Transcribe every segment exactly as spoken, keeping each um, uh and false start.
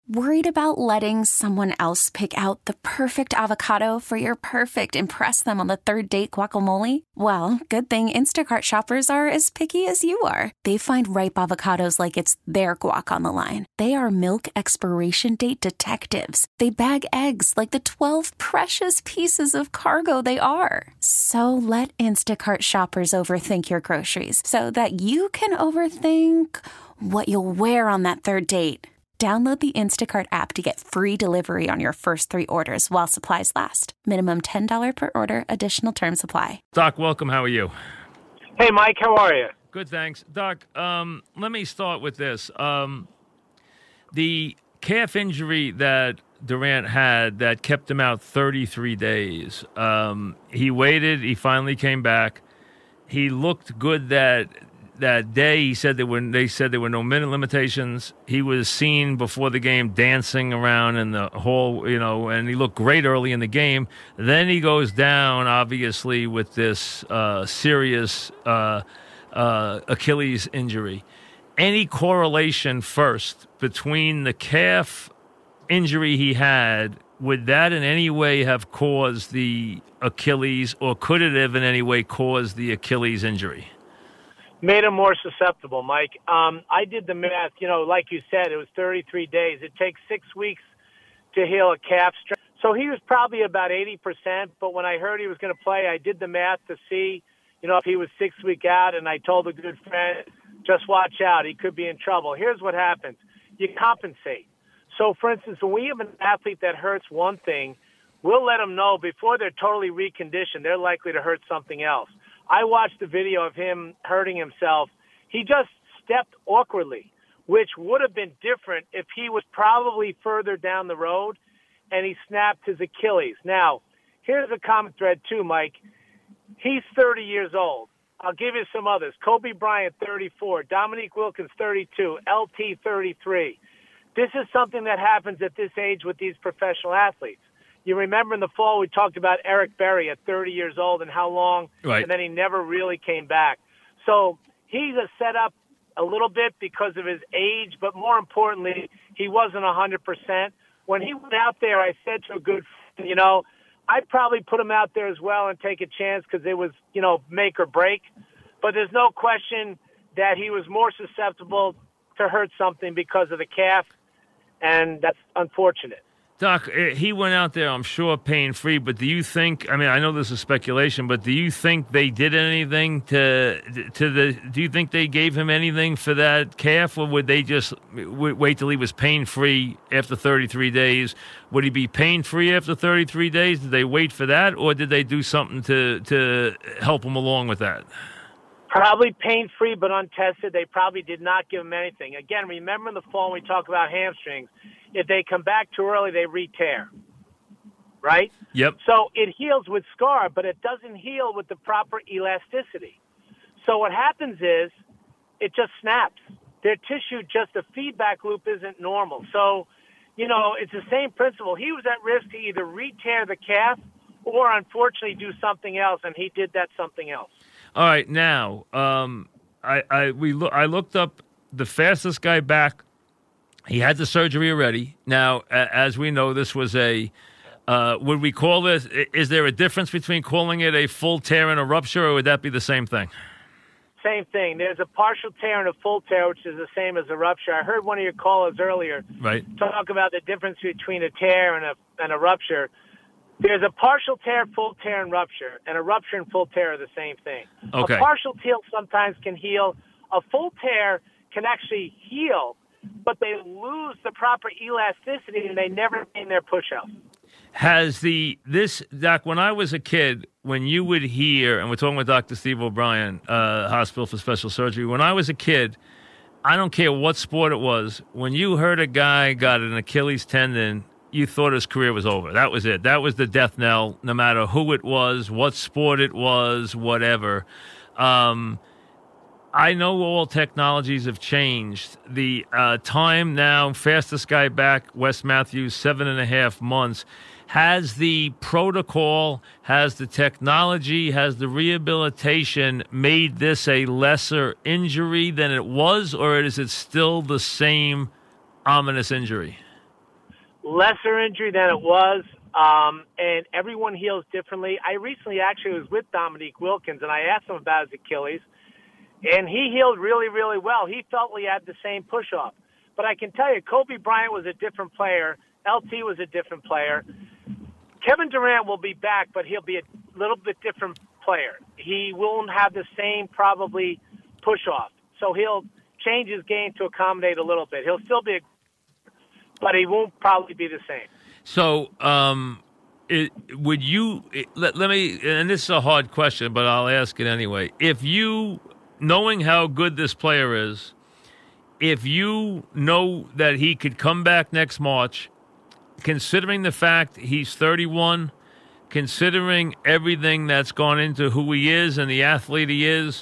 Worried about letting someone else pick out the perfect avocado for your perfect impress them on the third date guacamole? Well, good thing Instacart shoppers are as picky as you are. They find ripe avocados like it's their guac on the line. They are milk expiration date detectives. They bag eggs like the twelve precious pieces of cargo they are. So let Instacart shoppers overthink your groceries so that you can overthink what you'll wear on that third date. Download the Instacart app to get free delivery on your first three orders while supplies last. Minimum ten dollars per order. Additional terms apply. Doc, welcome. How are you? Hey, Mike. How are you? Good, thanks. Doc, um, let me start with this. Um, the calf injury that Durant had that kept him out thirty-three days. Um, he waited. He finally came back. He looked good that that day. He said there were, they said there were no minute limitations. He was seen before the game dancing around in the hall, you know, and he looked great early in the game. Then he goes down, obviously, with this uh, serious uh, uh, Achilles injury. Any correlation first between the calf injury he had, would that in any way have caused the Achilles, or could it have in any way caused the Achilles injury? Made him more susceptible, Mike. Um, I did the math. You know, like you said, it was thirty-three days. It takes six weeks to heal a calf strain. So he was probably about eighty percent, but when I heard he was going to play, I did the math to see, you know, if he was six weeks out, and I told a good friend, just watch out. He could be in trouble. Here's what happens. You compensate. So, for instance, when we have an athlete that hurts one thing, we'll let them know before they're totally reconditioned, they're likely to hurt something else. I watched the video of him hurting himself. He just stepped awkwardly, which would have been different if he was probably further down the road and he snapped his Achilles. Now, here's a common thread too, Mike. He's thirty years old. I'll give you some others. Kobe Bryant, thirty-four. Dominique Wilkins, thirty-two. L T, thirty-three. This is something that happens at this age with these professional athletes. You remember in the fall we talked about Eric Berry at thirty years old and how long, right. And then he never really came back. So he's a set up a little bit because of his age, but more importantly, he wasn't one hundred percent. When he went out there, I said to a good friend, you know, I'd probably put him out there as well and take a chance because it was, you know, make or break. But there's no question that he was more susceptible to hurt something because of the calf, and that's unfortunate. Doc, he went out there, I'm sure, pain-free, but do you think, I mean, I know this is speculation, but do you think they did anything to, to the, do you think they gave him anything for that calf, or would they just wait till he was pain-free after thirty-three days? Would he be pain-free after thirty-three days? Did they wait for that, or did they do something to, to help him along with that? Probably pain-free but untested. They probably did not give him anything. Again, remember in the fall when we talk about hamstrings, if they come back too early, they re-tear, right? Yep. So it heals with scar, but it doesn't heal with the proper elasticity. So what happens is it just snaps. Their tissue, just the feedback loop isn't normal. So, you know, it's the same principle. He was at risk to either re-tear the calf or, unfortunately, do something else, and he did that something else. All right, now um, I I we lo- I looked up the fastest guy back. He had the surgery already. Now, a- as we know, this was a. Uh, would we call this? Is there a difference between calling it a full tear and a rupture, or would that be the same thing? Same thing. There's a partial tear and a full tear, which is the same as a rupture. I heard one of your callers earlier right. talk about the difference between a tear and a and a rupture. There's a partial tear, full tear, and rupture, and a rupture and full tear are the same thing. Okay. A partial tear sometimes can heal. A full tear can actually heal, but they lose the proper elasticity, and they never gain their push-ups. Has the this Doc? When I was a kid, when you would hear, and we're talking with Doctor Steve O'Brien, uh, Hospital for Special Surgery. When I was a kid, I don't care what sport it was. When you heard a guy got an Achilles tendon, you thought his career was over. That was it. That was the death knell, no matter who it was, what sport it was, whatever. Um, I know all technologies have changed. The uh, time now, fastest guy back, Wes Matthews, seven and a half months. Has the protocol, has the technology, has the rehabilitation made this a lesser injury than it was, or is it still the same ominous injury? lesser injury than it was, um, and everyone heals differently. I recently actually was with Dominique Wilkins, and I asked him about his Achilles, and he healed really, really well. He felt he had the same push-off. But I can tell you, Kobe Bryant was a different player. L T was a different player. Kevin Durant will be back, but he'll be a little bit different player. He won't have the same, probably, push-off. So he'll change his game to accommodate a little bit. He'll still be a but he won't probably be the same. So, um, it, would you it, let, let me? And this is a hard question, but I'll ask it anyway. If you, knowing how good this player is, if you know that he could come back next March, considering the fact he's thirty-one, considering everything that's gone into who he is and the athlete he is,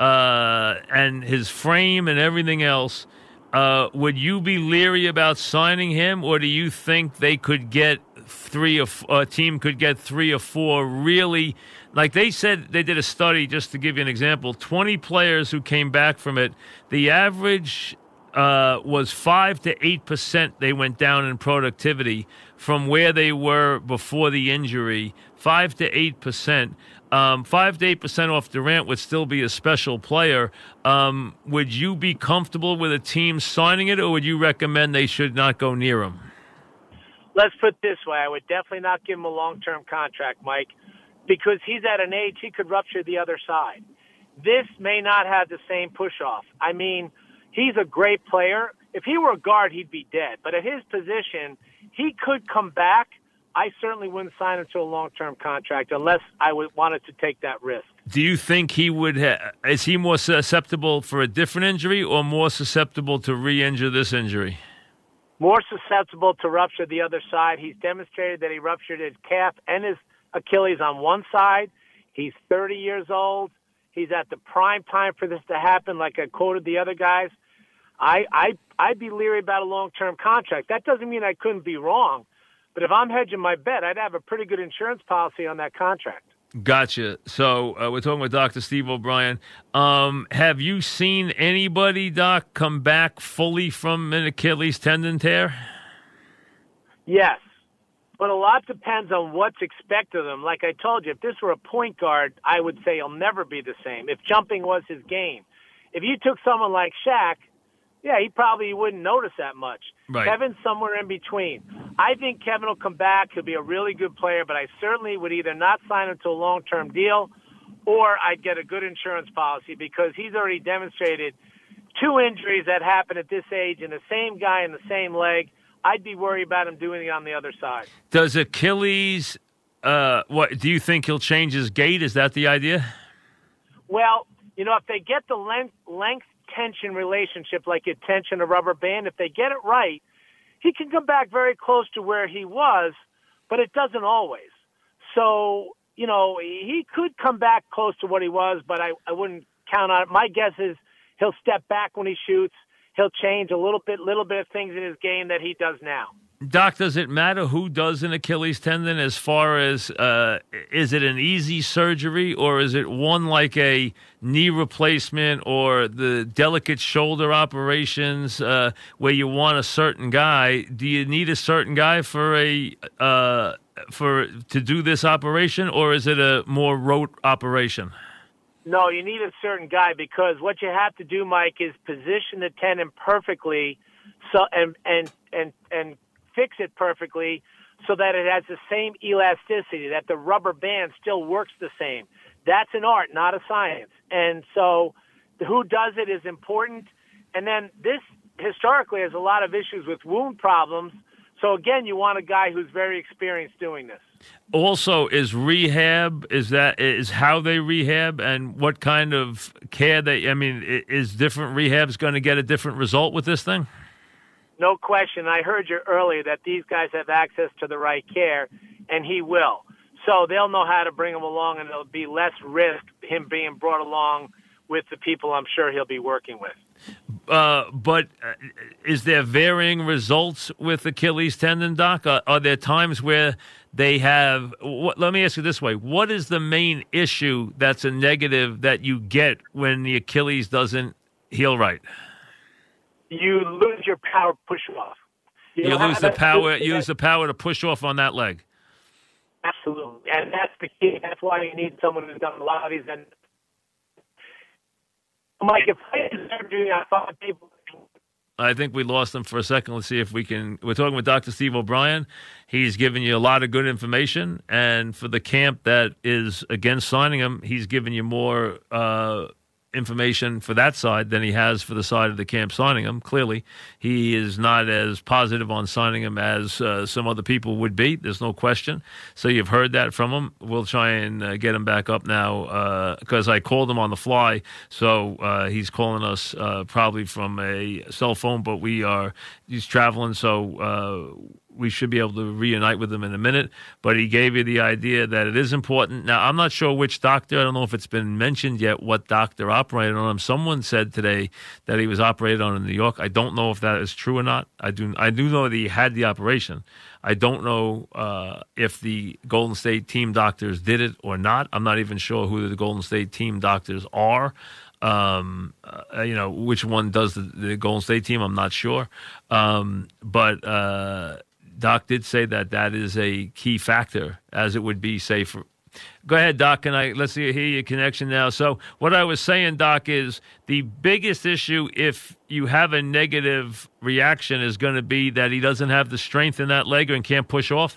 uh, and his frame and everything else. Uh, would you be leery about signing him, or do you think they could get three or f- a team could get three or four really? Like they said, they did a study, just to give you an example, twenty players who came back from it. The average uh, was five to eight percent they went down in productivity from where they were before the injury, five to eight percent. Um, five to eight percent off Durant would still be a special player. Um, would you be comfortable with a team signing it, or would you recommend they should not go near him? Let's put it this way. I would definitely not give him a long-term contract, Mike, because he's at an age he could rupture the other side. This may not have the same push-off. I mean, he's a great player. If he were a guard, he'd be dead. But at his position, he could come back. I certainly wouldn't sign him to a long-term contract unless I would wanted to take that risk. Do you think he would ha- – is he more susceptible for a different injury or more susceptible to re-injure this injury? More susceptible to rupture the other side. He's demonstrated that he ruptured his calf and his Achilles on one side. He's thirty years old. He's at the prime time for this to happen, like I quoted the other guys. I, I, I'd be leery about a long-term contract. That doesn't mean I couldn't be wrong. But if I'm hedging my bet, I'd have a pretty good insurance policy on that contract. Gotcha. So uh, we're talking with Doctor Steve O'Brien. Um, have you seen anybody, Doc, come back fully from an Achilles tendon tear? Yes, but a lot depends on what's expected of them. Like I told you, if this were a point guard, I would say he'll never be the same. If jumping was his game. If you took someone like Shaq, yeah, he probably wouldn't notice that much. Right. Kevin's somewhere in between. I think Kevin will come back. He'll be a really good player, but I certainly would either not sign him to a long-term deal or I'd get a good insurance policy because he's already demonstrated two injuries that happen at this age in the same guy in the same leg. I'd be worried about him doing it on the other side. Does Achilles, uh, what, do you think he'll change his gait? Is that the idea? Well, you know, if they get the length, length tension relationship like a tension a rubber band, if they get it right, he can come back very close to where he was, but it doesn't always. So, you know, he could come back close to what he was, but I, I wouldn't count on it. My guess is he'll step back when he shoots. He'll change a little bit, little bit of things in his game that he does now. Doc, does it matter who does an Achilles tendon as far as uh, is it an easy surgery or is it one like a knee replacement or the delicate shoulder operations uh, where you want a certain guy? Do you need a certain guy for a uh, for to do this operation, or is it a more rote operation? No, you need a certain guy because what you have to do, Mike, is position the tendon perfectly, so and and and and. fix it perfectly so that it has the same elasticity, that the rubber band still works the same. That's an art, not a science. And so who does it is important. And then this historically has a lot of issues with wound problems. So, again, you want a guy who's very experienced doing this. Also, is rehab, is that is how they rehab and what kind of care they, I mean, is different rehabs going to get a different result with this thing? No question. I heard you earlier that these guys have access to the right care, and he will. So they'll know how to bring him along, and there'll be less risk him being brought along with the people I'm sure he'll be working with. Uh, but uh, is there varying results with Achilles tendon, Doc? Uh, are there times where they have what, let me ask you this way. What is the main issue that's a negative that you get when the Achilles doesn't heal right? You lose your power push-off. You, You know, lose the that's- power. that's- Use the power to push off on that leg. Absolutely, and that's the key. That's why you need someone who's done a lot of these. And Mike, if I had surgery, I thought people. I think we lost him for a second. Let's see if we can. We're talking with Doctor Steve O'Brien. He's giving you a lot of good information, and for the camp that is against signing him, he's giving you more uh, information for that side than he has for the side of the camp signing him. Clearly, he is not as positive on signing him as uh, some other people would be. There's no question. So you've heard that from him. We'll try and uh, get him back up now because uh, I called him on the fly. So uh, he's calling us uh, probably from a cell phone, but we are he's traveling, so uh, we should be able to reunite with him in a minute. But he gave you the idea that it is important. Now, I'm not sure which doctor. I don't know if it's been mentioned yet what doctor operated on him. Someone said today that he was operated on in New York. I don't know if that is true or not. I do I do know that he had the operation. I don't know uh, if the Golden State team doctors did it or not. I'm not even sure who the Golden State team doctors are. Um, uh, you know, which one does the, the Golden State team, I'm not sure. Um, but uh, Doc did say that that is a key factor, as it would be, say, for. Go ahead, Doc, and I let's see, hear your connection now. So what I was saying, Doc, is the biggest issue if you have a negative reaction is going to be that he doesn't have the strength in that leg and can't push off?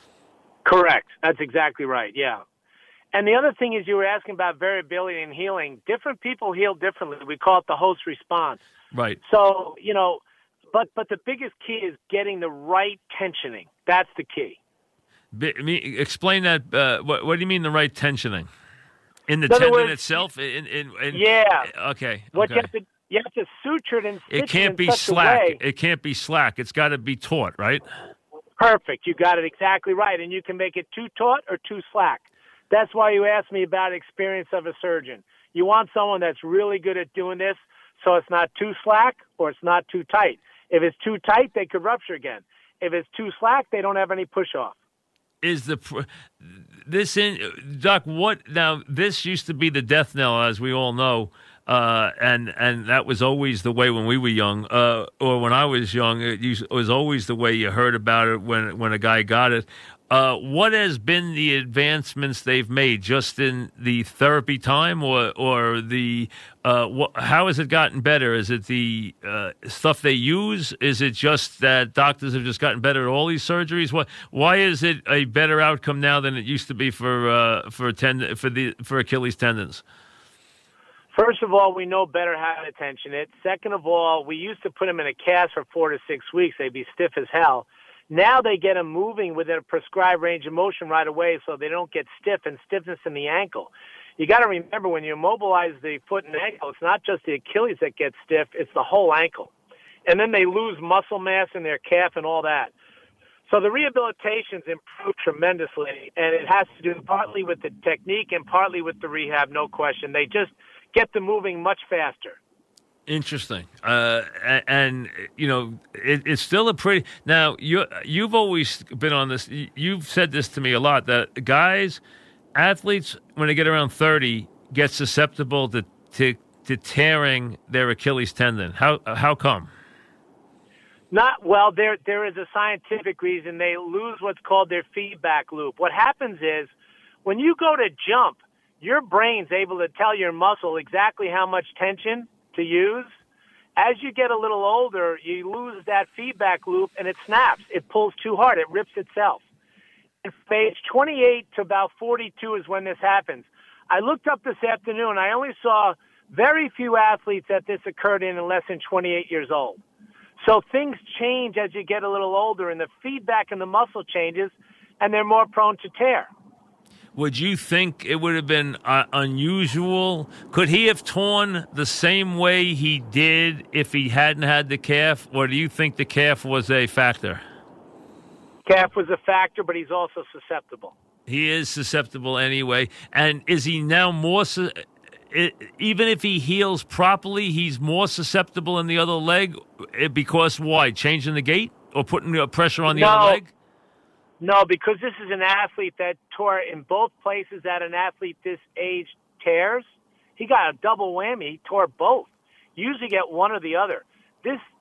Correct. That's exactly right, yeah. And the other thing is you were asking about variability in healing. Different people heal differently. We call it the host response. Right. So, you know, but but the biggest key is getting the right tensioning. That's the key. Be, me, explain that. Uh, what, what do you mean the right tensioning? In the In other tendon words, itself? In, in, in, Yeah. Okay. What okay. you have to you have to suture it and stitch It can't in be such slack. a way. It can't be slack. It's got to be taut, right? Perfect. You got it exactly right. And you can make it too taut or too slack. That's why you asked me about experience of a surgeon. You want someone that's really good at doing this so it's not too slack or it's not too tight. If it's too tight, they could rupture again. If it's too slack, they don't have any push-off. Is the this in Doc? What now? This used to be the death knell, as we all know, uh, and and that was always the way when we were young, uh, or when I was young. It, used, it was always the way you heard about it when when a guy got it. Uh, what has been the advancements they've made, just in the therapy time, or or the uh, wh- how has it gotten better? Is it the uh, stuff they use? Is it just that doctors have just gotten better at all these surgeries? What? Why is it a better outcome now than it used to be for uh, for tend- for the for Achilles tendons? First of all, we know better how to tension it. Second of all, we used to put them in a cast for four to six weeks. They'd be stiff as hell. Now they get them moving within a prescribed range of motion right away so they don't get stiff and stiffness in the ankle. You got to remember when you immobilize the foot and ankle, it's not just the Achilles that gets stiff, it's the whole ankle. And then they lose muscle mass in their calf and all that. So the rehabilitation's improved tremendously, and it has to do partly with the technique and partly with the rehab, no question. They just get them moving much faster. Interesting, uh, and, and you know it, it's still a pretty. Now you you've always been on this. You've said this to me a lot that guys, athletes, when they get around thirty, get susceptible to to, to tearing their Achilles tendon. How how come? Not well. There there is a scientific reason. They lose what's called their feedback loop. What happens is when you go to jump, your brain's able to tell your muscle exactly how much tension to use. As you get a little older, you lose that feedback loop and it snaps. It pulls too hard. It rips itself. And from age twenty-eight to about forty-two is when this happens. I looked up this afternoon. I only saw very few athletes that this occurred in less than twenty-eight years old. So things change as you get a little older, and the feedback in the muscle changes, and they're more prone to tear. Would you think it would have been uh, unusual? Could he have torn the same way he did if he hadn't had the calf, or do you think the calf was a factor? Calf was a factor, but he's also susceptible. He is susceptible anyway. And is he now more, su- it, even if he heals properly, he's more susceptible in the other leg? Because why? Changing the gait or putting pressure on the no. other leg? No, because this is an athlete that tore in both places that an athlete this age tears. He got a double whammy. He tore both. You usually get one or the other. This this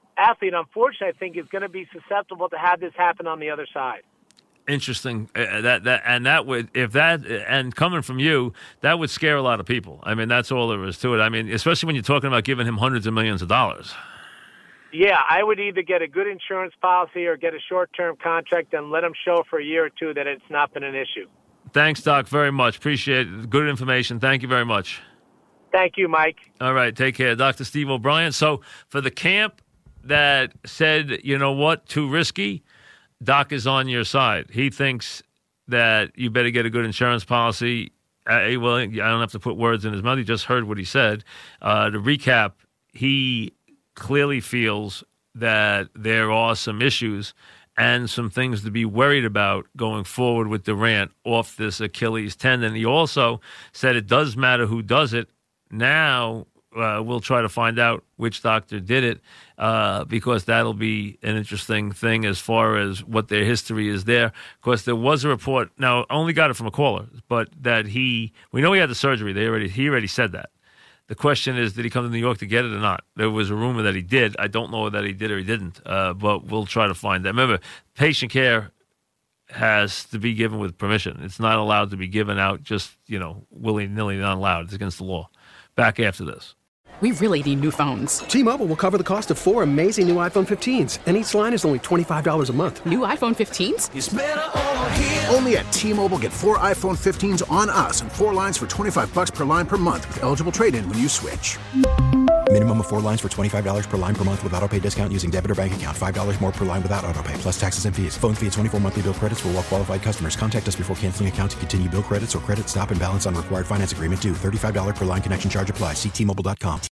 athlete, unfortunately, I think is going to be susceptible to have this happen on the other side. Interesting. Uh, that that and that would if that and coming from you, that would scare a lot of people. I mean, that's all there is to it. I mean, especially when you're talking about giving him hundreds of millions of dollars. Yeah, I would either get a good insurance policy or get a short-term contract and let him show for a year or two that it's not been an issue. Thanks, Doc, very much. Appreciate it. Good information. Thank you very much. Thank you, Mike. All right, take care. Doctor Steve O'Brien. So for the camp that said, you know what, too risky, Doc is on your side. He thinks that you better get a good insurance policy. Uh, well, I don't have to put words in his mouth. You just heard what he said. Uh, to recap, he clearly feels that there are some issues and some things to be worried about going forward with Durant off this Achilles tendon. He also said it does matter who does it. Now uh, we'll try to find out which doctor did it uh, because that'll be an interesting thing as far as what their history is there. Of course, there was a report. Now, I only got it from a caller, but that he – we know he had the surgery. They already He already said that. The question is, did he come to New York to get it or not? There was a rumor that he did. I don't know that he did or he didn't, uh, but we'll try to find that. Remember, patient care has to be given with permission. It's not allowed to be given out just, you know, willy-nilly, not allowed. It's against the law. Back after this. We really need new phones. T-Mobile will cover the cost of four amazing new iPhone fifteens, and each line is only twenty-five dollars a month. New iPhone fifteens? It's better over here. Only at T-Mobile, get four iPhone fifteens on us and four lines for twenty-five dollars per line per month with eligible trade-in when you switch. Minimum of four lines for twenty-five dollars per line per month with autopay discount using debit or bank account. five dollars more per line without autopay, plus taxes and fees. Phone fee at twenty-four monthly bill credits for well-qualified customers. Contact us before canceling account to continue bill credits or credit stop and balance on required finance agreement due. thirty-five dollars per line connection charge applies. See T Mobile dot com.